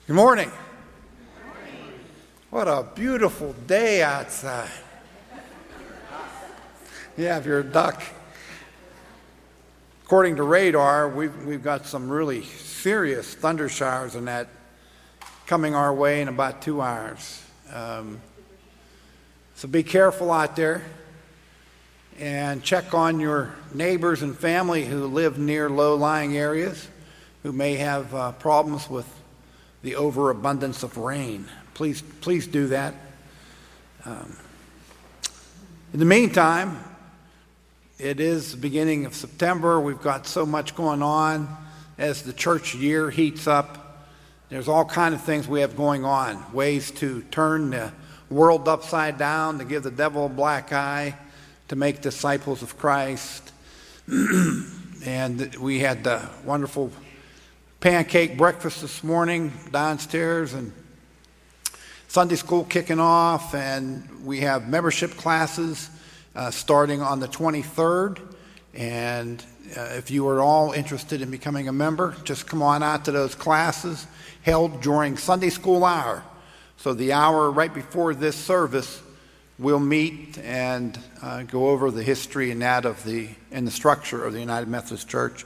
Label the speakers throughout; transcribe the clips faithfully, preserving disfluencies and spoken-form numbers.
Speaker 1: Good morning. What a beautiful day outside. Yeah, if you're a duck. According to radar, we've, we've got some really serious thunder showers and that coming our way in about two hours. Um, so be careful out there and check on your neighbors and family who live near low-lying areas who may have uh, problems with the overabundance of rain. Please, please do that. Um, in the meantime, it is the beginning of September. We've got so much going on as the church year heats up. There's all kinds of things we have going on, ways to turn the world upside down, to give the devil a black eye, to make disciples of Christ. And we had the wonderful pancake breakfast this morning downstairs, and Sunday school kicking off, and we have membership classes uh, starting on the twenty-third. And uh, if you are all interested in becoming a member, just come on out to those classes held during Sunday school hour. So the hour right before this service, we'll meet and uh, go over the history and that of the and the structure of the United Methodist Church.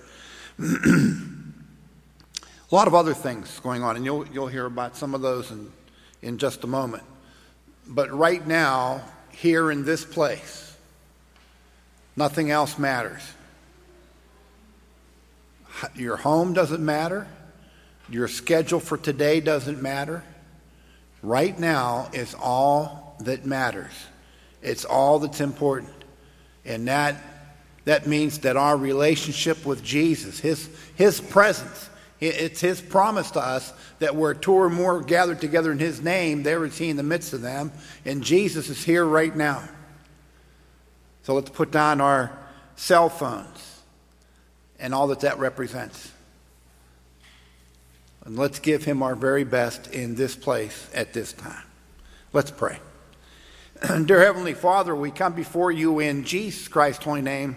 Speaker 1: A lot of other things going on, and you'll you'll hear about some of those in, in just a moment. But right now, here in this place, nothing else matters. Your home doesn't matter. Your schedule for today doesn't matter. Right now is all that matters. It's all that's important. And that that means that our relationship with Jesus, his his presence, it's his promise to us that where two or more gathered together in his name, there is he in the midst of them. And Jesus is here right now. So let's put down our cell phones and all that that represents. And let's give him our very best in this place at this time. Let's pray. Dear Heavenly Father, we come before you in Jesus Christ's holy name.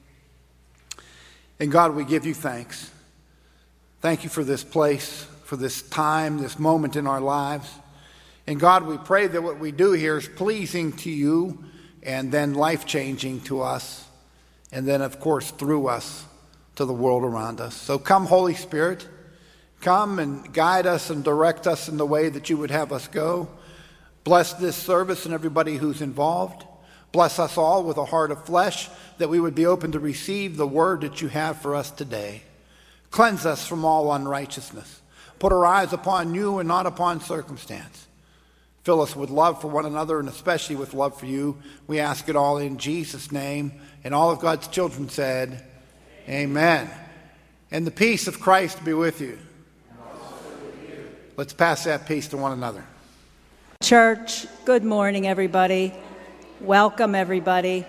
Speaker 1: And God, we give you thanks. Thank you for this place, for this time, this moment in our lives. And God, we pray that what we do here is pleasing to you and then life-changing to us. And then, of course, through us to the world around us. So come, Holy Spirit. Come and guide us and direct us in the way that you would have us go. Bless this service and everybody who's involved. Bless us all with a heart of flesh, that we would be open to receive the word that you have for us today. Cleanse us from all unrighteousness. Put our eyes upon you and not upon circumstance. Fill us with love for one another and especially with love for you. We ask it all in Jesus' name. And all of God's children said, Amen. And the peace of Christ be with you. Let's pass that peace to one another.
Speaker 2: Church, good morning, everybody. Welcome, everybody.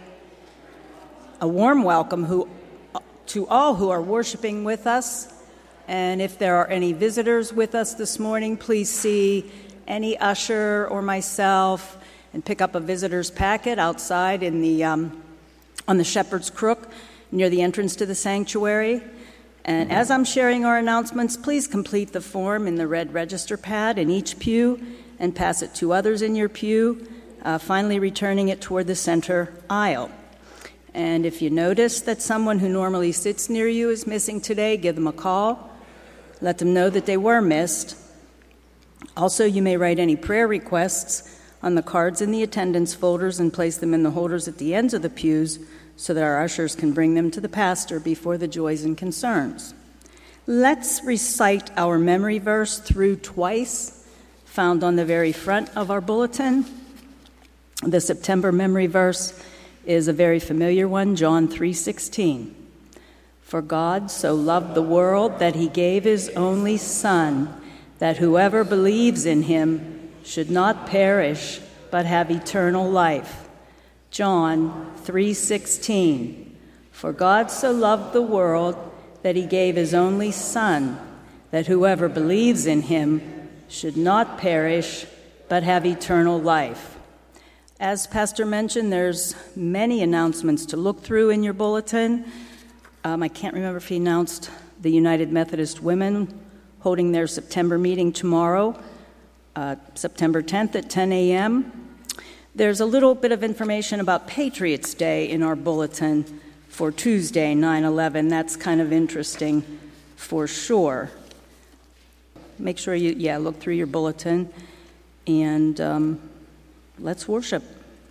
Speaker 2: A warm welcome who, to all who are worshiping with us. And if there are any visitors with us this morning, please see any usher or myself and pick up a visitor's packet outside in the um, on the Shepherd's Crook near the entrance to the sanctuary. And as I'm sharing our announcements, please complete the form in the red register pad in each pew and pass it to others in your pew, uh, finally returning it toward the center aisle. And if you notice that someone who normally sits near you is missing today, give them a call. Let them know that they were missed. Also, you may write any prayer requests on the cards in the attendance folders and place them in the holders at the ends of the pews so that our ushers can bring them to the pastor before the joys and concerns. Let's recite our memory verse through twice, found on the very front of our bulletin. The September memory verse is a very familiar one, John three sixteen. For God so loved the world that he gave his only Son, that whoever believes in him should not perish, but have eternal life. John three sixteen. For God so loved the world that he gave his only Son, that whoever believes in him should not perish, but have eternal life. As Pastor mentioned, there's many announcements to look through in your bulletin. Um, I can't remember if he announced the United Methodist Women holding their September meeting tomorrow, uh, September tenth at ten a.m. There's a little bit of information about Patriots' Day in our bulletin for Tuesday, nine eleven. That's kind of interesting for sure. Make sure you, yeah, look through your bulletin, and um, let's worship.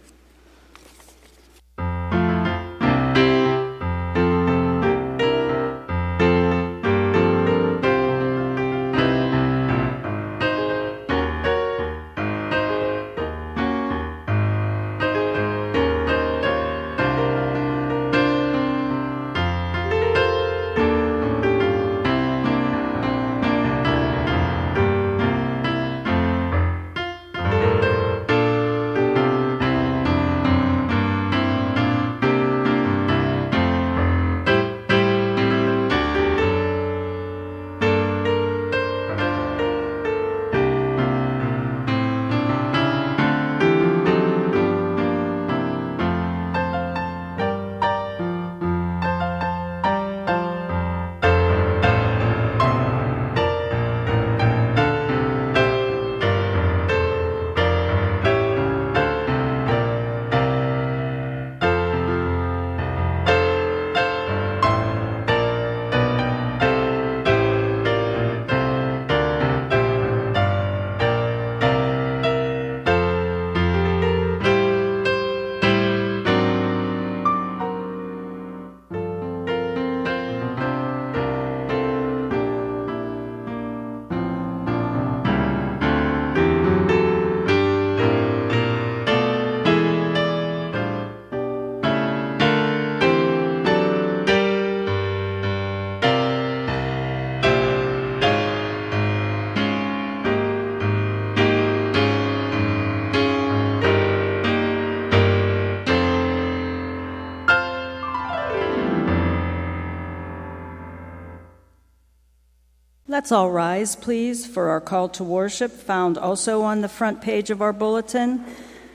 Speaker 2: Let's all rise, please, for our call to worship, found also on the front page of our bulletin.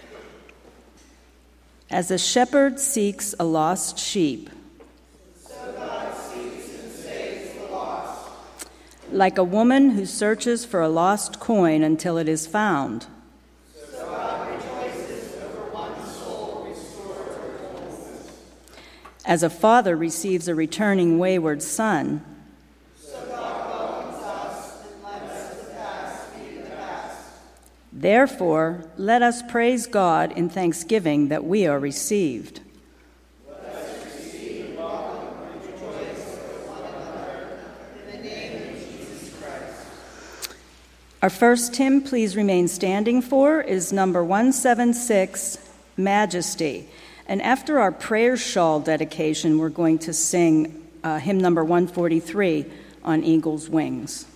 Speaker 2: As a shepherd seeks a lost sheep,
Speaker 3: so God seeks and saves the lost.
Speaker 2: Like a woman who searches for a lost coin until it is found,
Speaker 3: so God rejoices over one soul restored to wholeness.
Speaker 2: As a father receives a returning wayward son, therefore, let us praise God in thanksgiving that we are received.
Speaker 3: Let us receive and welcome and rejoice with one another in the name of Jesus Christ.
Speaker 2: Our first hymn, please remain standing for, is number one seventy-six, Majesty. And after our prayer shawl dedication, we're going to sing uh, hymn number one forty-three, On Eagle's Wings.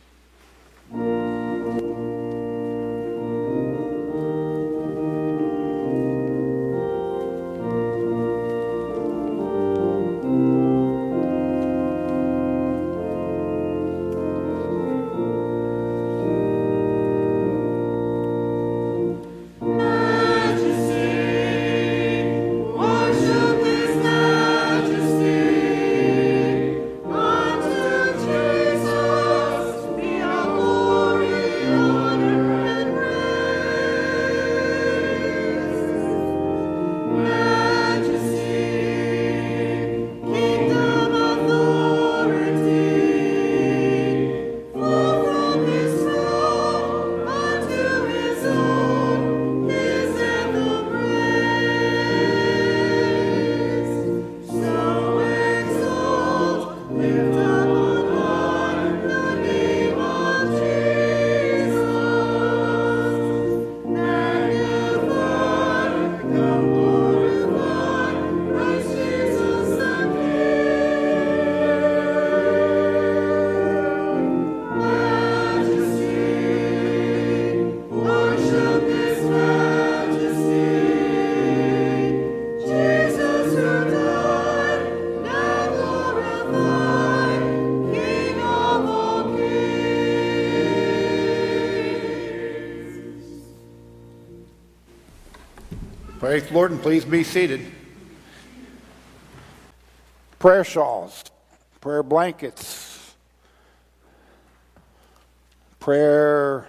Speaker 1: Praise the Lord, and please be seated. Prayer shawls, prayer blankets, prayer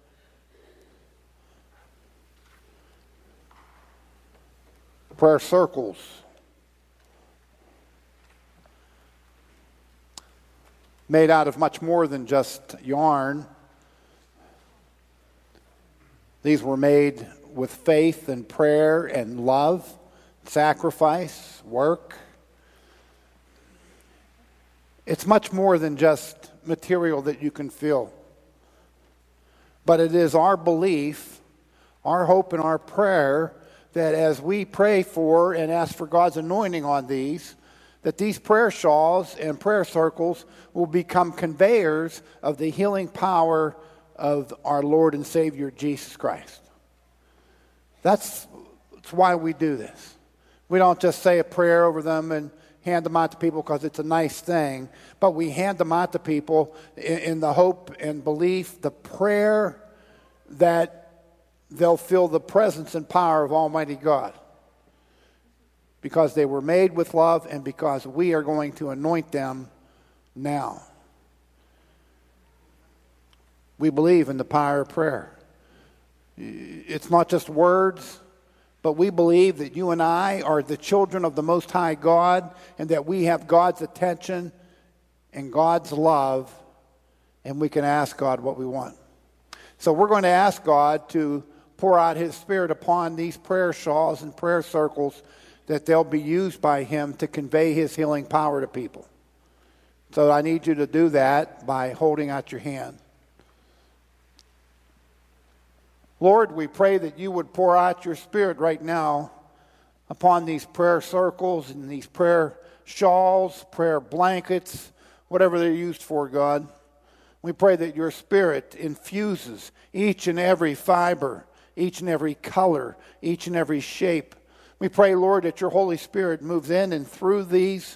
Speaker 1: prayer circles. Made out of much more than just yarn. These were made with faith and prayer and love, sacrifice, work. It's much more than just material that you can feel. But it is our belief, our hope, and our prayer that as we pray for and ask for God's anointing on these, that these prayer shawls and prayer circles will become conveyors of the healing power of our Lord and Savior Jesus Christ. That's, that's why we do this. We don't just say a prayer over them and hand them out to people because it's a nice thing, but we hand them out to people in, in the hope and belief, the prayer that they'll feel the presence and power of Almighty God. Because they were made with love and because we are going to anoint them now. We believe in the power of prayer. It's not just words, but we believe that you and I are the children of the Most High God and that we have God's attention and God's love, and we can ask God what we want. So we're going to ask God to pour out His Spirit upon these prayer shawls and prayer circles, that they'll be used by Him to convey His healing power to people. So I need you to do that by holding out your hand. Lord, we pray that you would pour out your Spirit right now upon these prayer circles and these prayer shawls, prayer blankets, whatever they're used for, God. We pray that your Spirit infuses each and every fiber, each and every color, each and every shape. We pray, Lord, that your Holy Spirit moves in and through these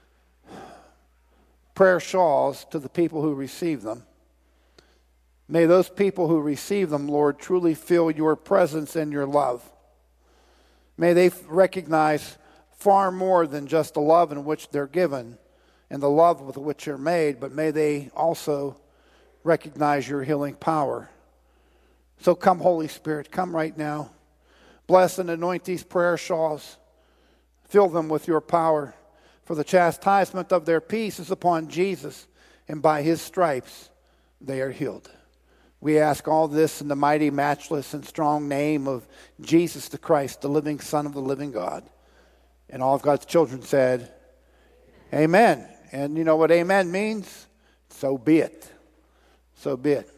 Speaker 1: prayer shawls to the people who receive them. May those people who receive them, Lord, truly feel your presence and your love. May they recognize far more than just the love in which they're given and the love with which they're made, but may they also recognize your healing power. So come, Holy Spirit, come right now. Bless and anoint these prayer shawls. Fill them with your power. For the chastisement of their peace is upon Jesus, and by his stripes they are healed. We ask all this in the mighty, matchless, and strong name of Jesus the Christ, the living Son of the living God. And all of God's children said, Amen. And you know what amen means? So be it. So be it.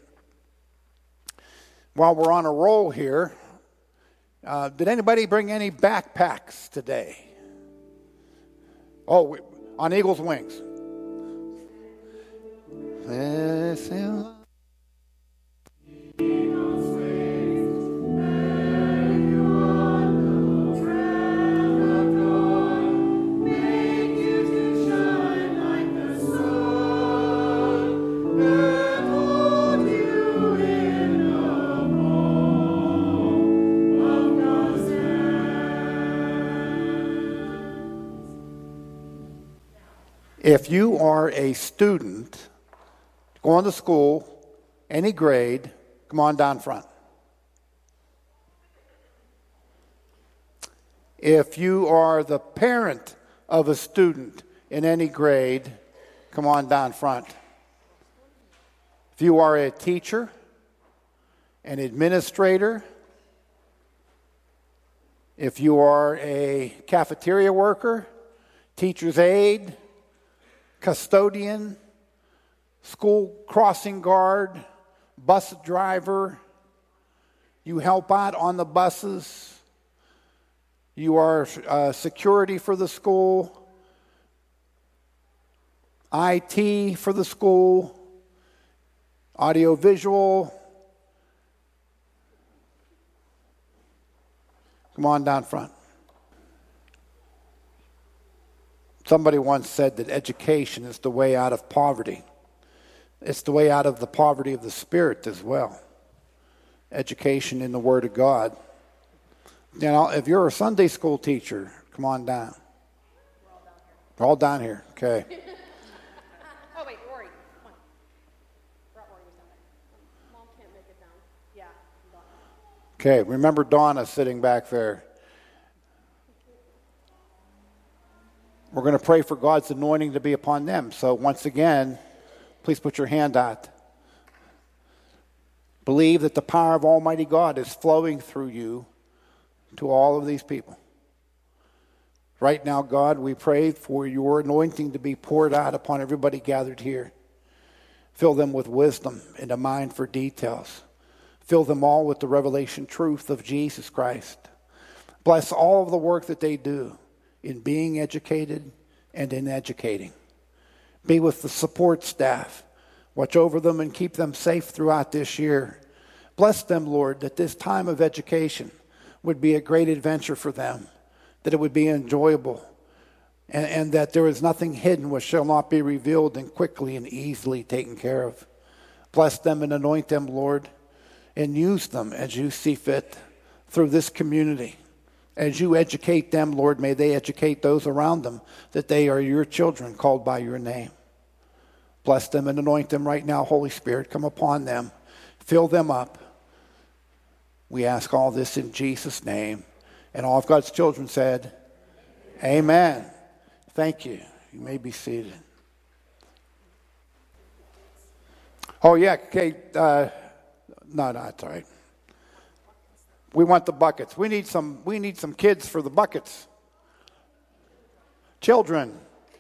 Speaker 1: While we're on a roll here, Uh, did anybody bring any backpacks today? Oh, on Eagle's Wings. If you are a student going to school, any grade, come on down front. If you are the parent of a student in any grade, come on down front. If you are a teacher, an administrator, if you are a cafeteria worker, teacher's aide, custodian, school crossing guard, bus driver, you help out on the buses, you are uh, security for the school, I T for the school, audiovisual. Come on down front. Somebody once said that education is the way out of poverty. It's the way out of the poverty of the spirit as well. Education in the Word of God. You know, if you're a Sunday school teacher, come on down. We're all down here. We're all down here. Okay.
Speaker 3: Oh, wait, Rory. Come on. Rory was down there.
Speaker 1: Okay, remember Donna sitting back there. We're going to pray for God's anointing to be upon them. So once again, please put your hand out. Believe that the power of Almighty God is flowing through you to all of these people. Right now, God, we pray for your anointing to be poured out upon everybody gathered here. Fill them with wisdom and a mind for details. Fill them all with the revelation truth of Jesus Christ. Bless all of the work that they do in being educated and in educating. Be with the support staff. Watch over them and keep them safe throughout this year. Bless them, Lord, that this time of education would be a great adventure for them, that it would be enjoyable, and, and that there is nothing hidden which shall not be revealed and quickly and easily taken care of. Bless them and anoint them, Lord, and use them as you see fit through this community. As you educate them, Lord, may they educate those around them that they are your children called by your name. Bless them and anoint them right now, Holy Spirit. Come upon them. Fill them up. We ask all this in Jesus' name. And all of God's children said, Amen. Thank you. You may be seated. Oh, yeah, okay. Uh, no, no, it's all right. We want the buckets. We need some, we need some kids for the buckets. Children.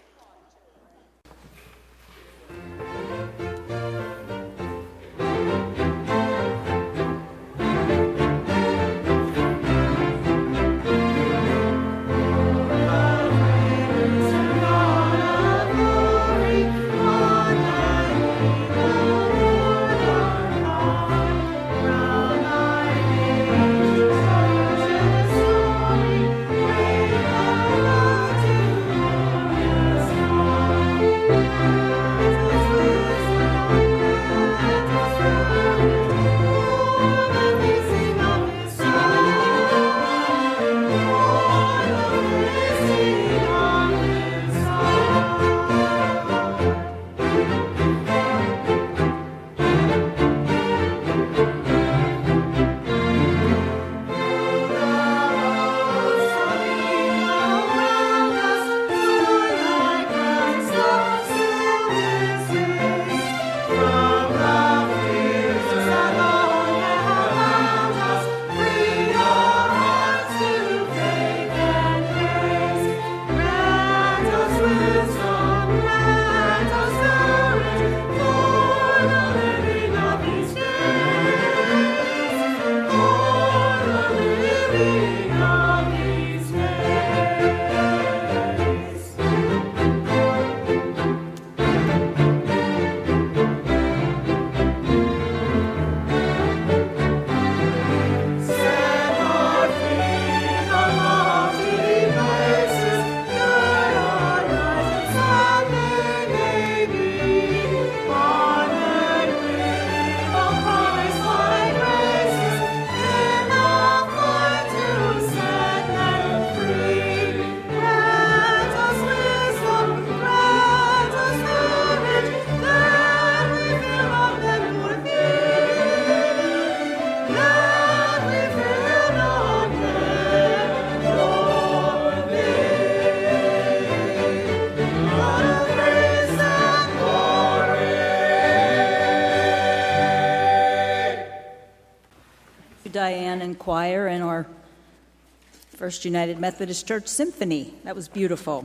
Speaker 2: Diane and choir and our First United Methodist Church Symphony. That was beautiful.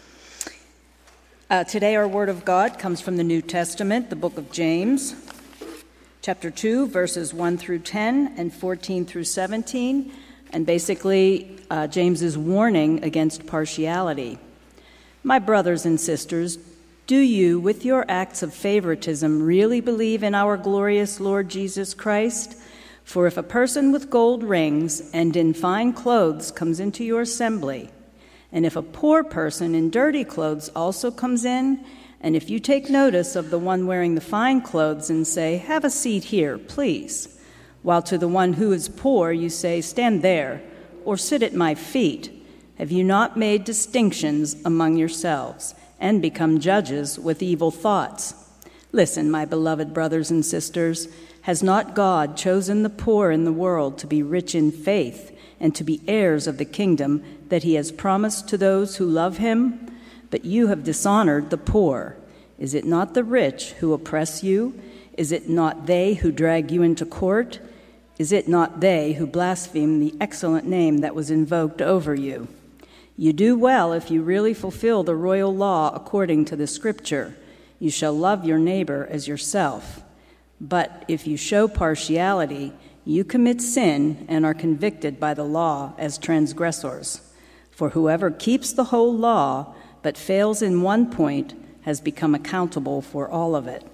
Speaker 2: Uh, today our Word of God comes from the New Testament, the book of James, chapter two, verses one through ten and fourteen through seventeen, and basically uh, James's warning against partiality. My brothers and sisters, do you, with your acts of favoritism, really believe in our glorious Lord Jesus Christ? For if a person with gold rings and in fine clothes comes into your assembly, and if a poor person in dirty clothes also comes in, and if you take notice of the one wearing the fine clothes and say, "Have a seat here, please," while to the one who is poor you say, "Stand there," or "Sit at my feet," have you not made distinctions among yourselves and become judges with evil thoughts? Listen, my beloved brothers and sisters, has not God chosen the poor in the world to be rich in faith and to be heirs of the kingdom that he has promised to those who love him? But you have dishonored the poor. Is it not the rich who oppress you? Is it not they who drag you into court? Is it not they who blaspheme the excellent name that was invoked over you? You do well if you really fulfill the royal law according to the Scripture. You shall love your neighbor as yourself. But if you show partiality, you commit sin and are convicted by the law as transgressors. For whoever keeps the whole law but fails in one point has become accountable for all of it.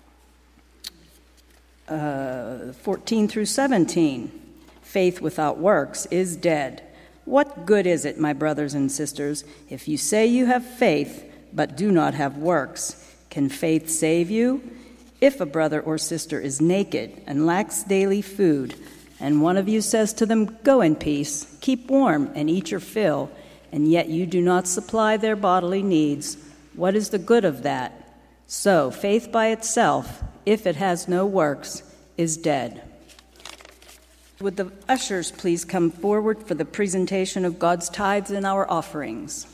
Speaker 2: Uh, fourteen through seventeen. Faith without works is dead. What good is it, my brothers and sisters, if you say you have faith but do not have works? Can faith save you? If a brother or sister is naked and lacks daily food, and one of you says to them, "Go in peace, keep warm and eat your fill," and yet you do not supply their bodily needs, what is the good of that? So faith by itself, if it has no works, is dead. Would the ushers please come forward for the presentation of God's tithes and our offerings?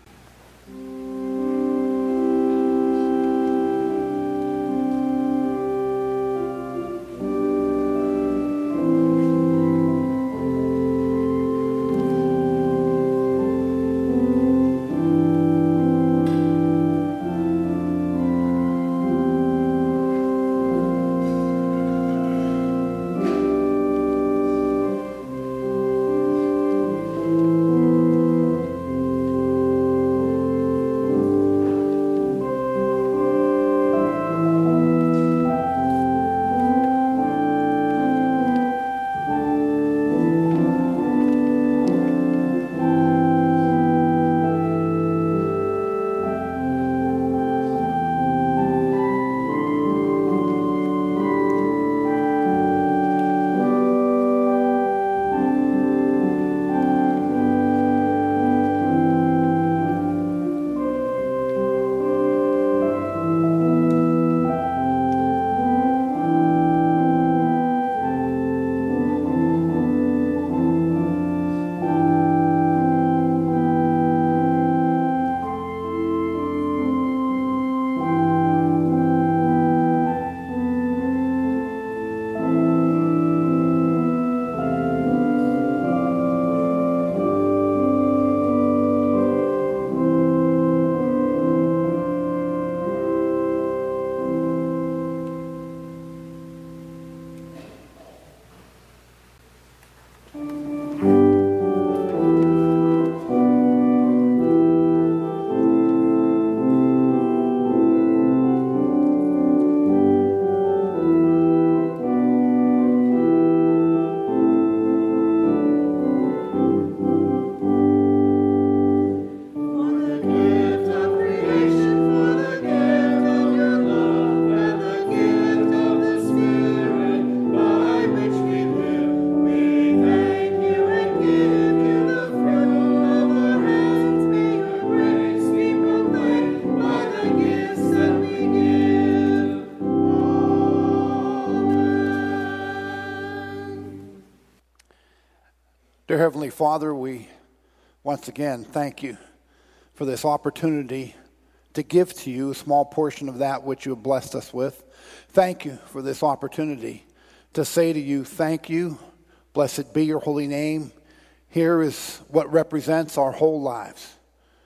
Speaker 1: Dear Heavenly Father, we once again thank you for this opportunity to give to you a small portion of that which you have blessed us with. Thank you for this opportunity to say to you, thank you, blessed be your holy name. Here is what represents our whole lives.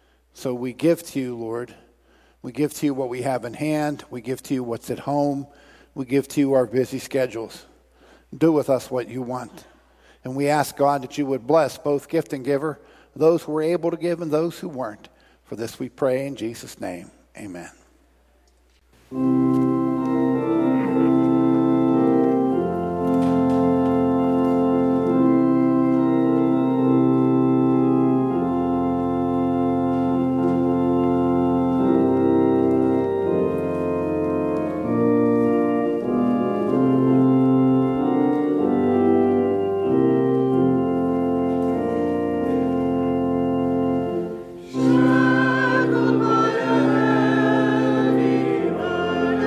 Speaker 1: So we give to you, Lord. We give to you what we have in hand. We give to you what's at home. We give to you our busy schedules. Do with us what you want. And we ask, God, that you would bless both gift and giver, those who were able to give and those who weren't. For this we pray in Jesus' name. Amen.
Speaker 3: Shackled by a heavy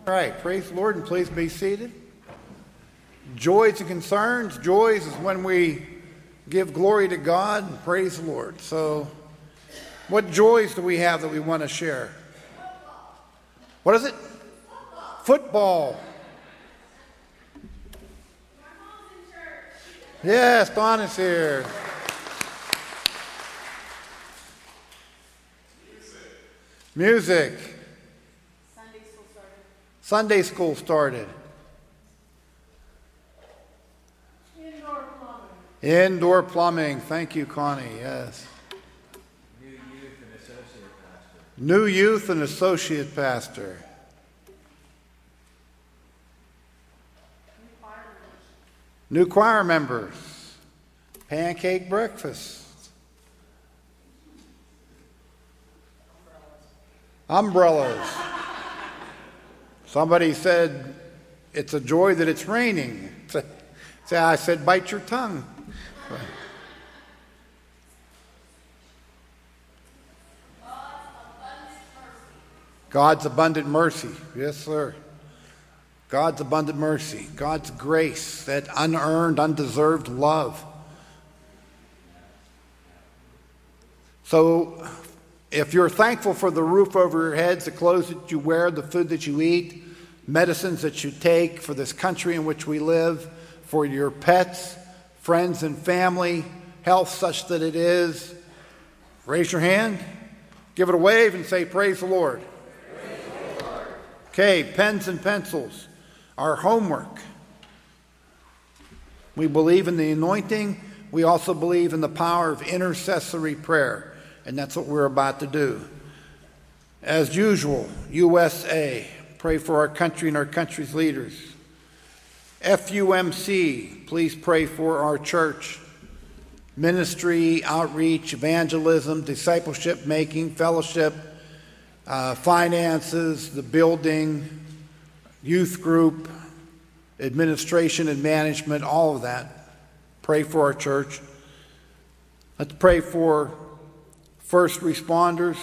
Speaker 1: All right, praise the Lord, and please be seated. Joys and concerns. Joys is when we give glory to God and praise the Lord. So, what joys do we have that we want to share? What is it? Football. Yes, Don is here. Music.
Speaker 3: Sunday school started.
Speaker 1: Sunday school started.
Speaker 3: Indoor plumbing.
Speaker 1: Indoor plumbing. Thank you, Connie. Yes.
Speaker 4: New youth and associate pastor.
Speaker 1: New youth and associate pastor. New choir members. Pancake breakfast. Umbrellas. Somebody said, it's a joy that it's raining. Say, I said, bite your tongue. God's abundant mercy. Yes, sir. God's abundant mercy. God's grace, that unearned, undeserved love. So, if you're thankful for the roof over your heads, the clothes that you wear, the food that you eat, medicines that you take, for this country in which we live, for your pets, friends and family, health such that it is, raise your hand, give it a wave, and say, praise the Lord.
Speaker 3: Praise the Lord.
Speaker 1: Okay, pens and pencils. Our homework. We believe in the anointing. We also believe in the power of intercessory prayer. And that's what we're about to do. As usual, U S A, pray for our country and our country's leaders. F U M C, please pray for our church. Ministry, outreach, evangelism, discipleship making, fellowship, uh, finances, the building, youth group, administration and management, all of that. Pray for our church. Let's pray for first responders.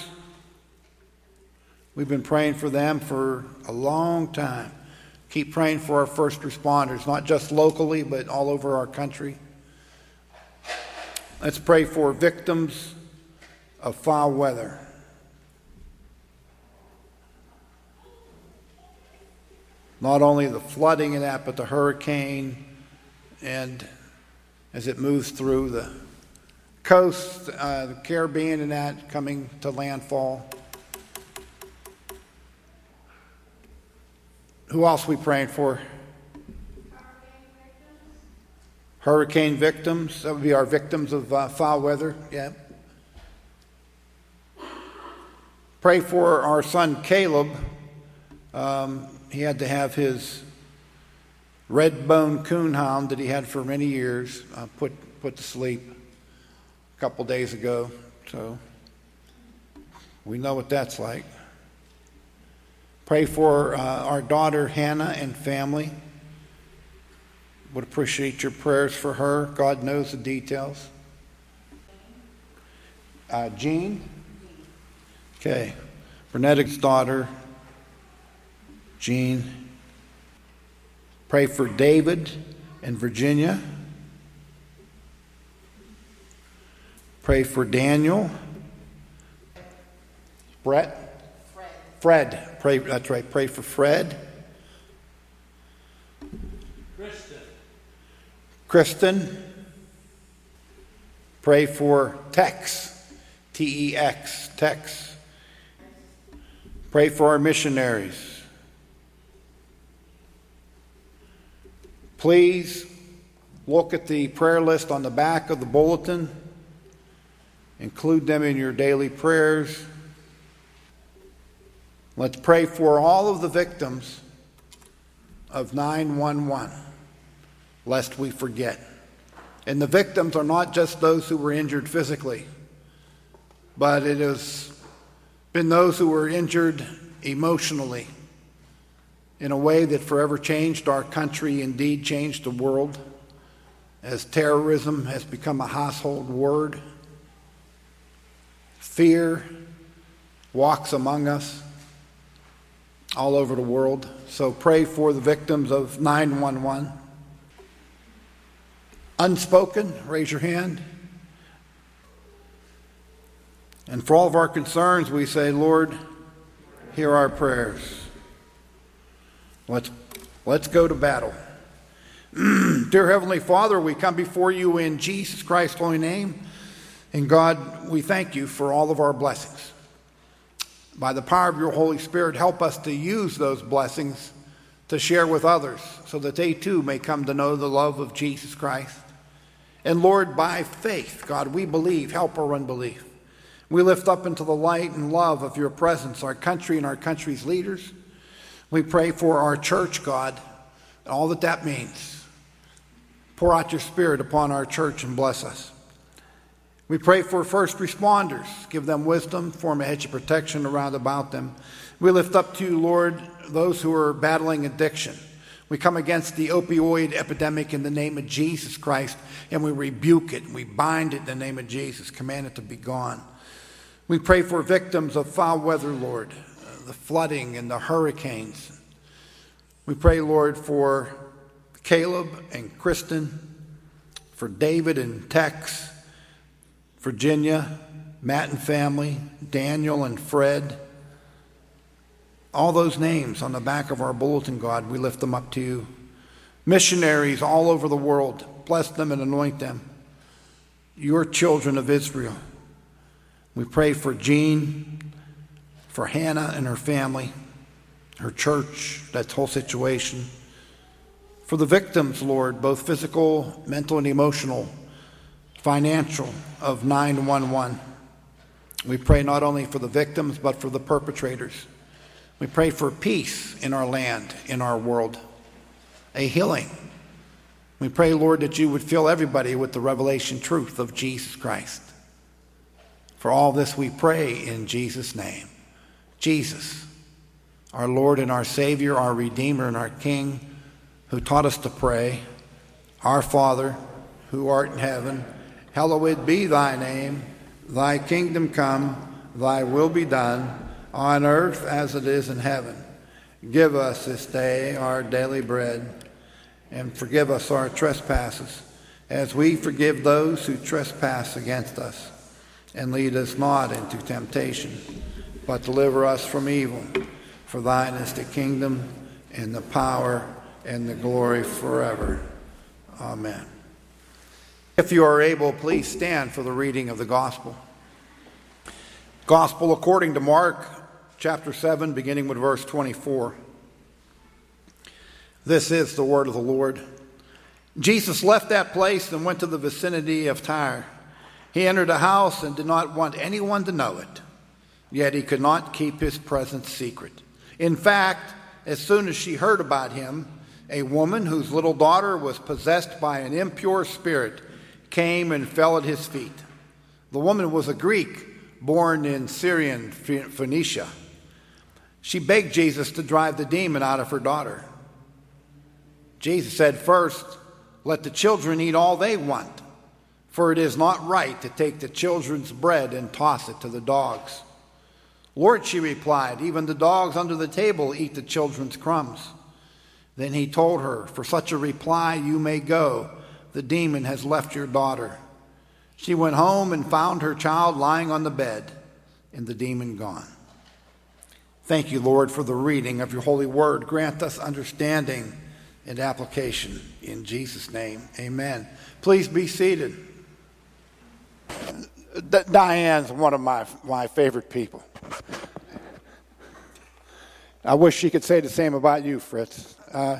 Speaker 1: We've been praying for them for a long time. Keep praying for our first responders, not just locally, but all over our country. Let's pray for victims of foul weather. Not only the flooding and that, but the hurricane, and as it moves through the coast, uh, the Caribbean and that, coming to landfall. Who else are we praying for? Hurricane victims. That would be our victims of uh, foul weather. Yeah. Pray for our son Caleb. Um, he had to have his red-bone coonhound that he had for many years uh, put put to sleep a couple days ago. So we know what that's like. Pray for uh, our daughter Hannah and family. Would appreciate your prayers for her. God knows the details. Uh, Jean? Okay. Bernadette's daughter, Jean. Pray for David and Virginia. Pray for Daniel. Brett?
Speaker 3: Fred.
Speaker 1: Fred. Pray, that's right. Pray for Fred.
Speaker 4: Kristen.
Speaker 1: Kristen. Pray for Tex. T E X. Tex. Pray for our missionaries. Please look at the prayer list on the back of the bulletin. Include them in your daily prayers. Let's pray for all of the victims of nine one one, lest we forget. And the victims are not just those who were injured physically, but it has been those who were injured emotionally in a way that forever changed our country, indeed changed the world, as terrorism has become a household word. Fear walks among us. all over the world. So pray for the victims of nine one one. Unspoken, raise your hand. And for all of our concerns, we say, Lord, hear our prayers. Let's, let's go to battle. Dear Heavenly Father, we come before you in Jesus Christ's holy name. And God, we thank you for all of our blessings. By the power of your Holy Spirit, help us to use those blessings to share with others so that they too may come to know the love of Jesus Christ. And Lord, by faith, God, we believe, help our unbelief. We lift up into the light and love of your presence our country and our country's leaders. We pray for our church, God, and all that that means. Pour out your Spirit upon our church and bless us. We pray for first responders. Give them wisdom, form a hedge of protection around about them. We lift up to you, Lord, those who are battling addiction. We come against the opioid epidemic in the name of Jesus Christ, and we rebuke it. We bind it in the name of Jesus, command it to be gone. We pray for victims of foul weather, Lord, uh, the flooding and the hurricanes. We pray, Lord, for Caleb and Kristen, for David and Tex, Virginia, Matt and family, Daniel and Fred. All those names on the back of our bulletin, God, we lift them up to you. Missionaries all over the world, bless them and anoint them. Your children of Israel. We pray for Jean, for Hannah and her family, her church, that whole situation. For the victims, Lord, both physical, mental, and emotional, financial, of nine one one. We pray not only for the victims, but for the perpetrators. We pray for peace in our land, in our world, a healing. We pray, Lord, that you would fill everybody with the revelation truth of Jesus Christ. For all this we pray in Jesus' name. Jesus, our Lord and our Savior, our Redeemer and our King, who taught us to pray, Our Father, who art in heaven, hallowed be thy name. Thy kingdom come, thy will be done, on earth as it is in heaven. Give us this day our daily bread, and forgive us our trespasses, as we forgive those who trespass against us. And lead us not into temptation, but deliver us from evil. For thine is the kingdom, and the power, and the glory forever. Amen. If you are able, please stand for the reading of the gospel. Gospel according to Mark, chapter seven, beginning with verse twenty-four. This is the word of the Lord. Jesus left that place and went to the vicinity of Tyre. He entered a house and did not want anyone to know it. Yet he could not keep his presence secret. In fact, as soon as she heard about him, a woman whose little daughter was possessed by an impure spirit came and fell at his feet. The woman was a Greek, born in Syrian Phoenicia. She begged Jesus to drive the demon out of her daughter. Jesus said, "First, let the children eat all they want, for it is not right to take the children's bread and toss it to the dogs." "Lord," she replied, "even the dogs under the table eat the children's crumbs." Then he told her, "For such a reply you may go. The demon has left your daughter." She went home and found her child lying on the bed, and the demon gone. Thank you, Lord, for the reading of your holy word. Grant us understanding and application. In Jesus' name, amen. Please be seated. D- Diane's one of my, my favorite people. I wish she could say the same about you, Fritz. Uh,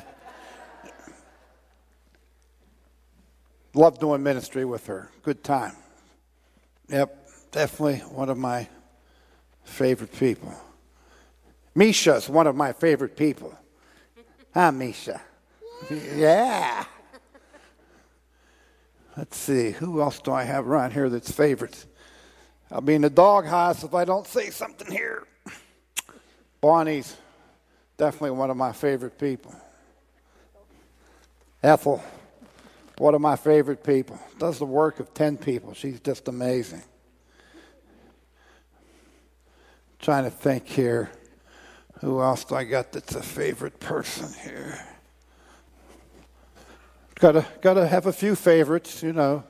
Speaker 1: love doing ministry with her. Good time. Yep, definitely one of my favorite people. Misha's one of my favorite people. Huh, Misha? Yeah. Let's see, who else do I have around here that's favorites? I'll be in the doghouse if I don't say something here. Bonnie's definitely one of my favorite people. Ethel, one of my favorite people. Does the work of ten people. She's just amazing. Trying to think here. Who else do I got that's a favorite person here? Gotta, gotta have a few favorites, you know.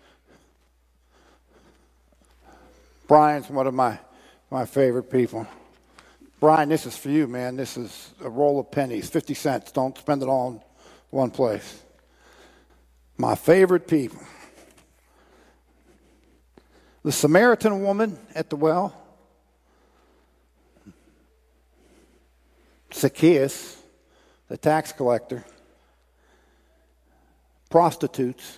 Speaker 1: Brian's one of my, my favorite people. Brian, this is for you, man. This is a roll of pennies, fifty cents. Don't spend it all in one place. My favorite people. The Samaritan woman at the well. Zacchaeus, the tax collector. Prostitutes.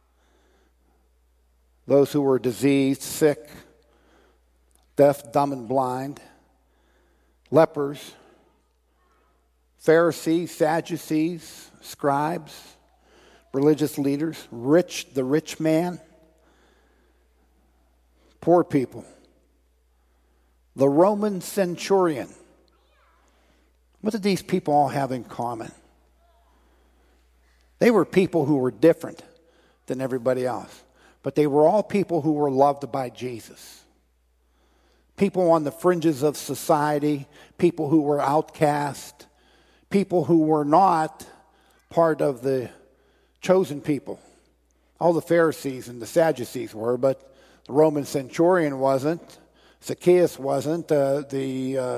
Speaker 1: Those who were diseased, sick, deaf, dumb, and blind. Lepers. Pharisees, Sadducees, scribes, religious leaders. Rich, the rich man. Poor people. The Roman centurion. What did these people all have in common? They were people who were different than everybody else. But they were all people who were loved by Jesus. People on the fringes of society. People who were outcast. People who were not part of the chosen people. All the Pharisees and the Sadducees were, but the Roman centurion wasn't. Zacchaeus wasn't. Uh, the, uh,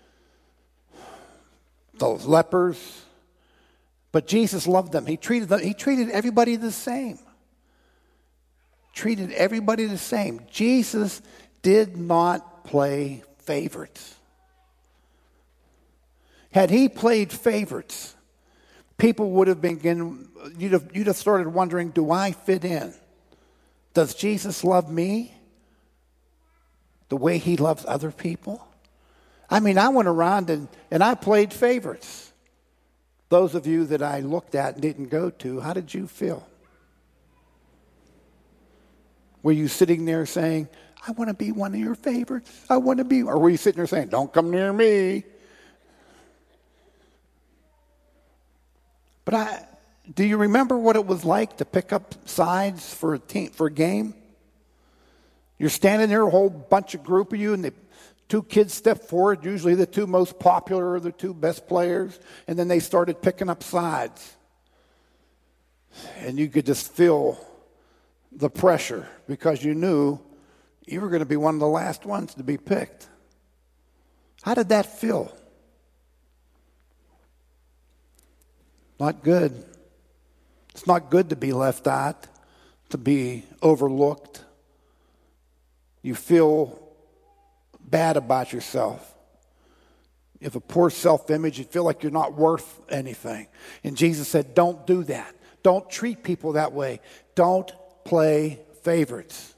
Speaker 1: the lepers. But Jesus loved them. He treated them, he treated everybody the same. Treated everybody the same. Jesus did not play favorites. Had he played favorites, people would have been, you'd have, you'd have started wondering, do I fit in? Does Jesus love me the way he loves other people? I mean, I went around and, and I played favorites. Those of you that I looked at and didn't go to, how did you feel? Were you sitting there saying, I want to be one of your favorites. I want to be, or were you sitting there saying, don't come near me? But I, do you remember what it was like to pick up sides for a team, for a game? You're standing there, a whole bunch of group of you, and the two kids step forward, usually the two most popular or the two best players, and then they started picking up sides. And you could just feel the pressure because you knew you were going to be one of the last ones to be picked. How did that feel? Not good. It's not good to be left out, to be overlooked. You feel bad about yourself. You have a poor self-image. You feel like you're not worth anything. And Jesus said, don't do that. Don't treat people that way. Don't play favorites.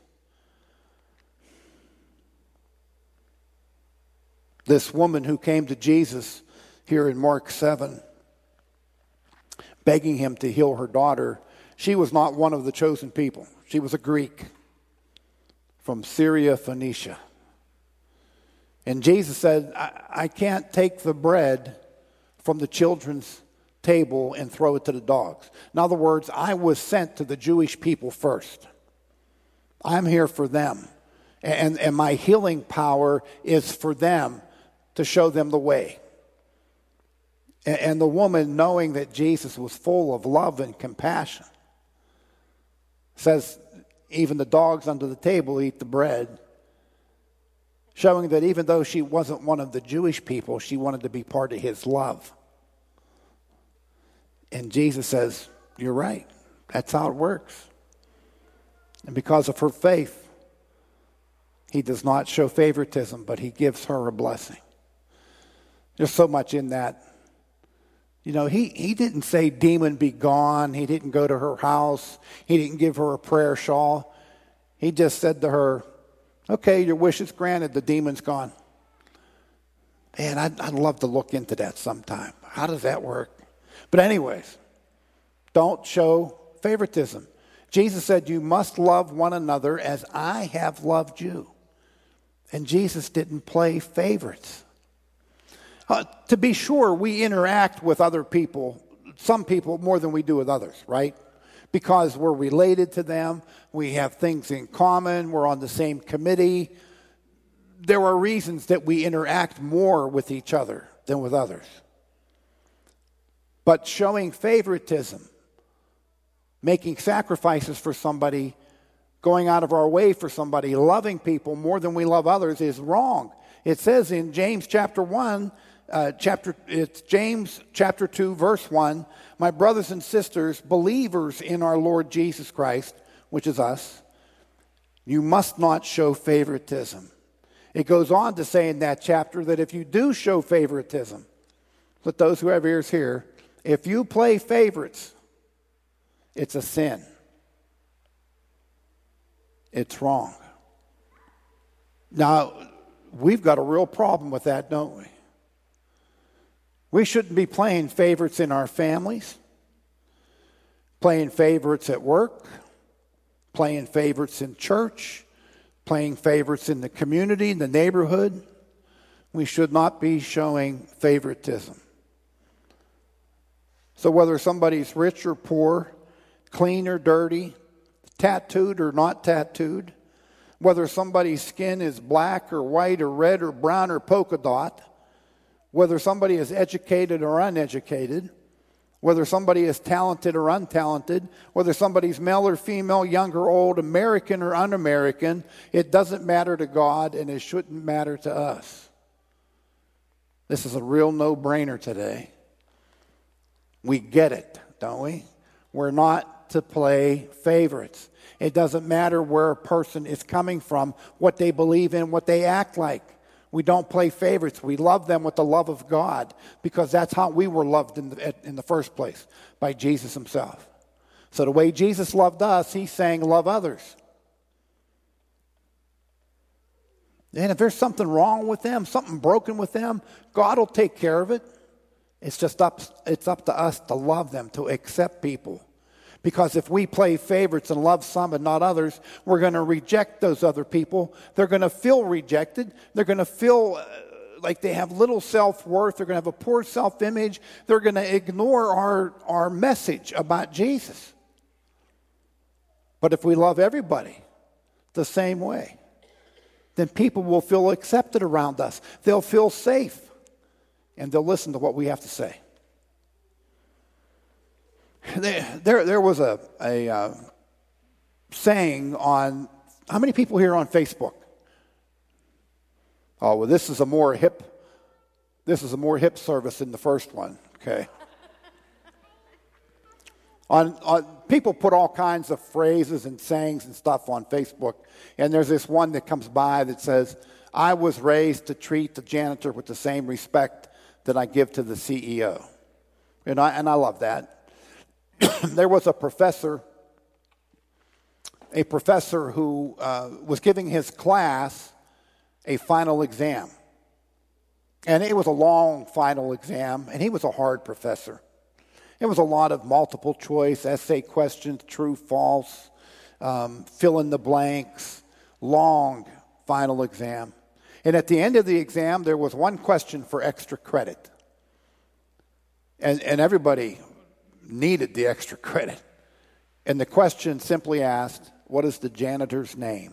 Speaker 1: This woman who came to Jesus here in Mark seven, begging him to heal her daughter, she was not one of the chosen people. She was a Greek from Syria, Phoenicia. And Jesus said, I, I can't take the bread from the children's table and throw it to the dogs. In other words, I was sent to the Jewish people first. I'm here for them. And, and my healing power is for them to show them the way. And, and the woman, knowing that Jesus was full of love and compassion, says, even the dogs under the table eat the bread. Showing that even though she wasn't one of the Jewish people, she wanted to be part of his love. And Jesus says, you're right. That's how it works. And because of her faith, he does not show favoritism, but he gives her a blessing. There's so much in that. You know, he, he didn't say, demon be gone. He didn't go to her house. He didn't give her a prayer shawl. He just said to her, okay, your wish is granted. The demon's gone. Man, I'd, I'd love to look into that sometime. How does that work? But anyways, don't show favoritism. Jesus said, you must love one another as I have loved you. And Jesus didn't play favorites. Uh, to be sure, we interact with other people, some people more than we do with others, right? Because we're related to them. We have things in common. We're on the same committee. There are reasons that we interact more with each other than with others. But showing favoritism, making sacrifices for somebody, going out of our way for somebody, loving people more than we love others is wrong. It says in James chapter one, uh, chapter it's James chapter two, verse one, my brothers and sisters, believers in our Lord Jesus Christ, which is us, you must not show favoritism. It goes on to say in that chapter that if you do show favoritism, let those who have ears hear, if you play favorites, it's a sin. It's wrong. Now, we've got a real problem with that, don't we? We shouldn't be playing favorites in our families, playing favorites at work, playing favorites in church, playing favorites in the community, in the neighborhood. We should not be showing favoritism. So whether somebody's rich or poor, clean or dirty, tattooed or not tattooed, whether somebody's skin is black or white or red or brown or polka dot, whether somebody is educated or uneducated, whether somebody is talented or untalented, whether somebody's male or female, young or old, American or un-American, it doesn't matter to God and it shouldn't matter to us. This is a real no-brainer today. We get it, don't we? We're not to play favorites. It doesn't matter where a person is coming from, what they believe in, what they act like. We don't play favorites. We love them with the love of God because that's how we were loved in the, in the first place, by Jesus himself. So the way Jesus loved us, he's saying love others. And if there's something wrong with them, something broken with them, God will take care of it. It's just up, it's up to us to love them, to accept people. Because if we play favorites and love some and not others, we're going to reject those other people. They're going to feel rejected. They're going to feel uh, like they have little self-worth. They're going to have a poor self-image. They're going to ignore our, our message about Jesus. But if we love everybody the same way, then people will feel accepted around us. They'll feel safe. And they'll listen to what we have to say. There, there, there was a, a uh, saying on, how many people here on Facebook? Oh, well, this is a more hip, this is a more hip service than the first one, okay? on, on people put all kinds of phrases and sayings and stuff on Facebook, and there's this one that comes by that says, I was raised to treat the janitor with the same respect that I give to the C E O. And I, and I love that. There was a professor, a professor who uh, was giving his class a final exam. And it was a long final exam, and he was a hard professor. It was a lot of multiple choice, essay questions, true, false, um, fill in the blanks, long final exam. And at the end of the exam, there was one question for extra credit. And, and everybody needed the extra credit. And the question simply asked, what is the janitor's name?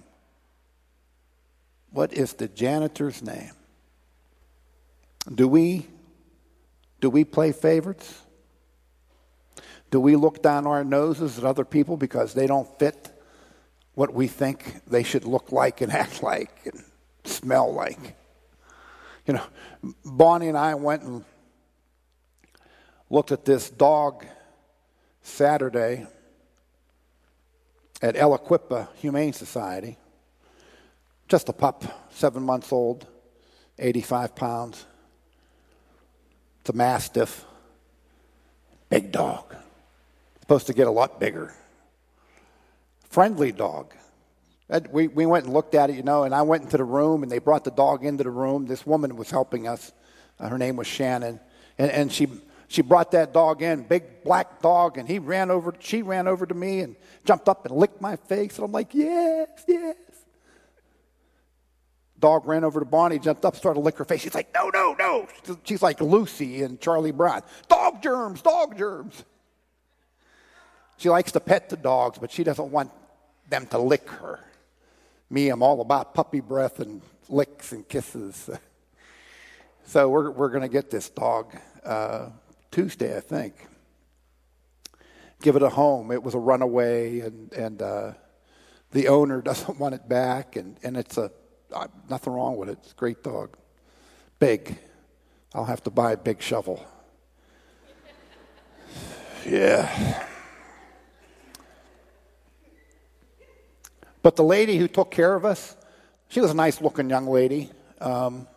Speaker 1: What is the janitor's name? Do we, do we play favorites? Do we look down our noses at other people because they don't fit what we think they should look like and act like and smell like? You know, Bonnie and I went and looked at this dog Saturday at El Equipa Humane Society. Just a pup, seven months old, eighty-five pounds. It's a Mastiff. Big dog. Supposed to get a lot bigger. Friendly dog. We, we went and looked at it, you know, and I went into the room, and they brought the dog into the room. This woman was helping us. Uh, her name was Shannon. And, and she she brought that dog in, big black dog, and he ran over, she ran over to me and jumped up and licked my face. And I'm like, yes, yes. Dog ran over to Bonnie, jumped up, started to lick her face. She's like, no, no, no. She's like Lucy and Charlie Brown. Dog germs, dog germs. She likes to pet the dogs, but she doesn't want them to lick her. Me, I'm all about puppy breath and licks and kisses. So we're we're going to get this dog uh, Tuesday, I think. Give it a home. It was a runaway, and and uh, the owner doesn't want it back, and, and it's a uh, nothing wrong with it. It's a great dog, big. I'll have to buy a big shovel. Yeah. But the lady who took care of us, she was a nice-looking young lady, um,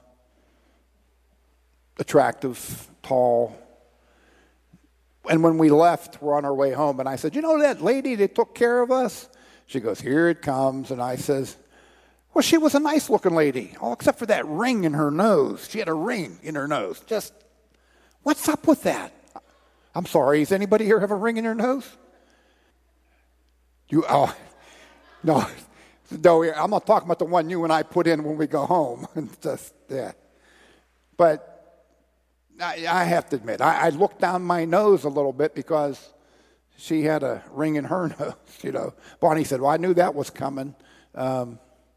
Speaker 1: attractive, tall. And when we left, we're on our way home, and I said, you know that lady that took care of us? She goes, here it comes. And I says, well, she was a nice-looking lady, all except for that ring in her nose. She had a ring in her nose. Just, what's up with that? I'm sorry, does anybody here have a ring in their nose? You, oh, no, no, I'm not talking about the one you and I put in when we go home. Just, yeah. But I, I have to admit, I, I looked down my nose a little bit because she had a ring in her nose, you know. Bonnie said, well, I knew that was coming. Um,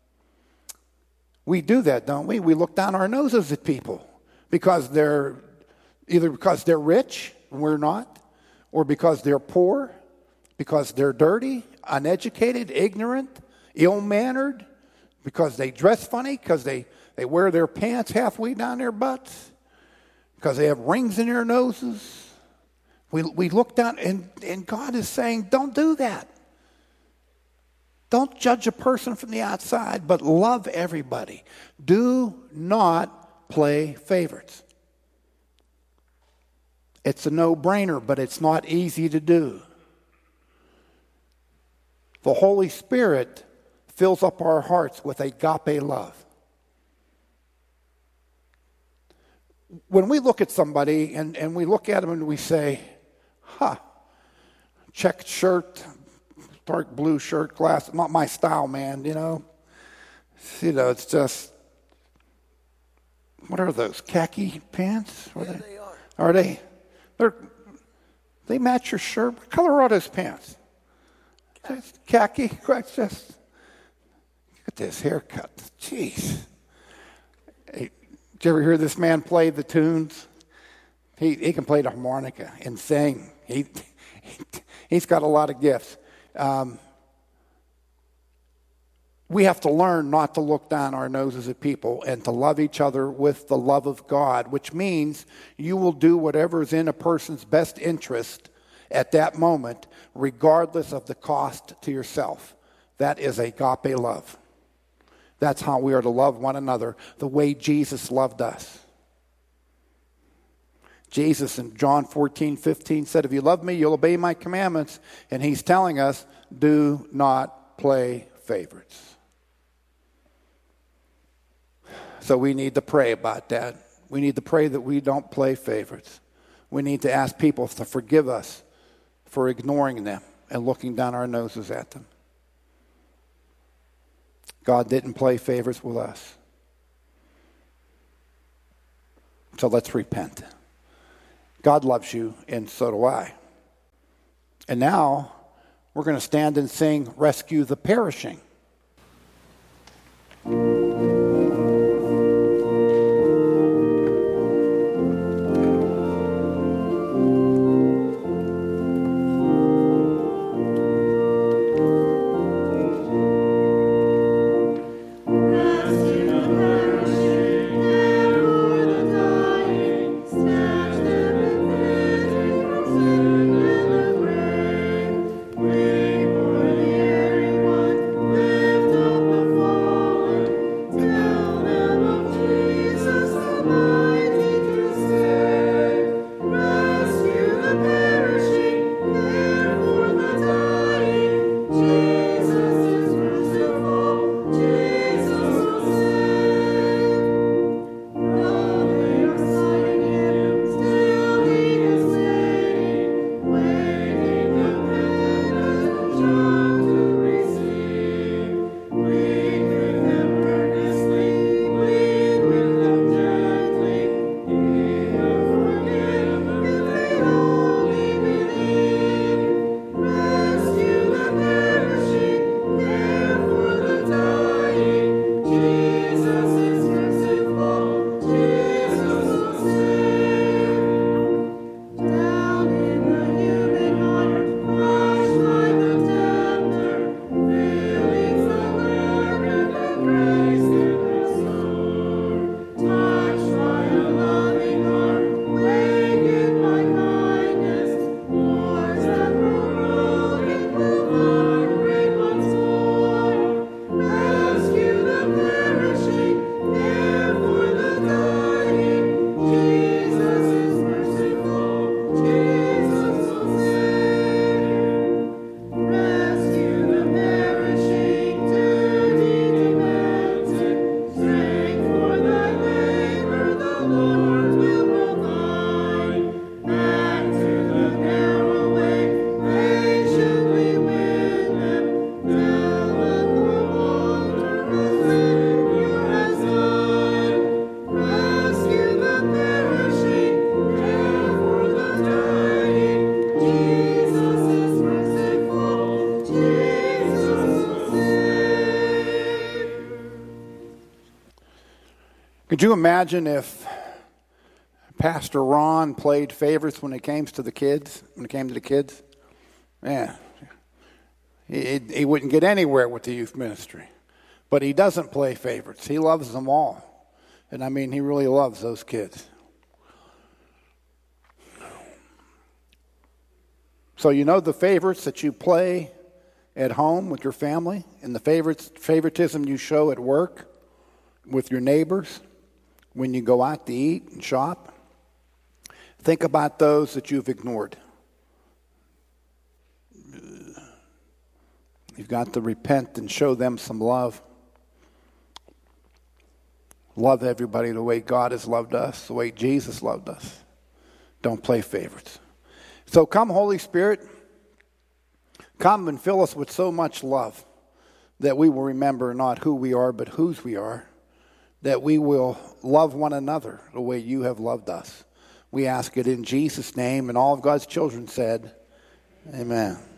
Speaker 1: we do that, don't we? We look down our noses at people because they're, either because they're rich and we're not, or because they're poor, because they're dirty, uneducated, ignorant, ill-mannered, because they dress funny, because they, they wear their pants halfway down their butts, because they have rings in their noses. We, we look down, and, and God is saying, don't do that. Don't judge a person from the outside, but love everybody. Do not play favorites. It's a no-brainer, but it's not easy to do. The Holy Spirit fills up our hearts with agape love. When we look at somebody and, and we look at them and we say, huh, checked shirt, dark blue shirt, glass, not my style, man, you know. You know, it's just, what are those, khaki pants? Are
Speaker 3: Yeah,
Speaker 1: they?
Speaker 3: they are.
Speaker 1: Are they? They're, they match your shirt. What color are those pants? Just khaki. It's just, look at this haircut. Jeez. Hey, did you ever hear this man play the tunes? He he can play the harmonica and sing. He, he he's got a lot of gifts. Um, we have to learn not to look down our noses at people and to love each other with the love of God, which means you will do whatever is in a person's best interest at that moment, regardless of the cost to yourself. That is agape love. That's how we are to love one another, the way Jesus loved us. Jesus in John fourteen fifteen said, if you love me, you'll obey my commandments. And he's telling us, do not play favorites. So we need to pray about that. We need to pray that we don't play favorites. We need to ask people to forgive us for ignoring them and looking down our noses at them. God didn't play favorites with us. So let's repent. God loves you, and so do I. And now we're going to stand and sing Rescue the Perishing.
Speaker 3: Everyone
Speaker 1: Could you imagine if Pastor Ron played favorites when it came to the kids? When it came to the kids, man, he, he wouldn't get anywhere with the youth ministry. But he doesn't play favorites. He loves them all, and I mean, he really loves those kids. So you know the favorites that you play at home with your family, and the favorites favoritism you show at work with your neighbors when you go out to eat and shop. Think about those that you've ignored. You've got to repent and show them some love. Love everybody the way God has loved us, the way Jesus loved us. Don't play favorites. So come, Holy Spirit, come and fill us with so much love that we will remember not who we are, but whose we are, that we will love one another the way you have loved us. We ask it in Jesus' name, and all of God's children said, amen.